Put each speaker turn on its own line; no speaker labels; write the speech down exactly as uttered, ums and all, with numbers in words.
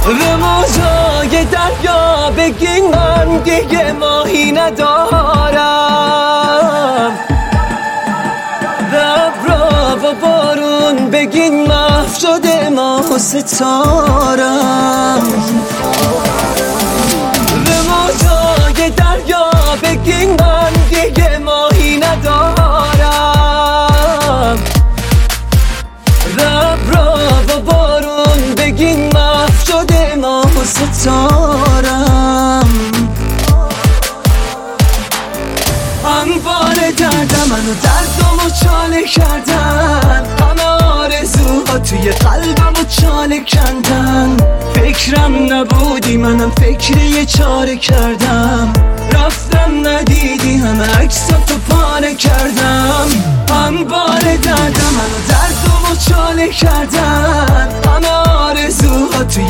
به موجای دریا بگین من دیگه ماهی ندارم، به ابرا و بارون بگین محو شده ماه و ستارم. به موجای دریا بگین من دیگه ماهی ندارم، به ابرا و بارون بگین محو شده ماه و ستارم. انبار دردم منو دردم و چاله کردن، همه آرزوها توی قلبم و چاله کندن. فکرم نبودی منم فکر یه چاره کردم، رفتم ندیدی همه عکساتو پاره کردم. انبار دردم منو دردم و چاله کردن، همه آرزوها توی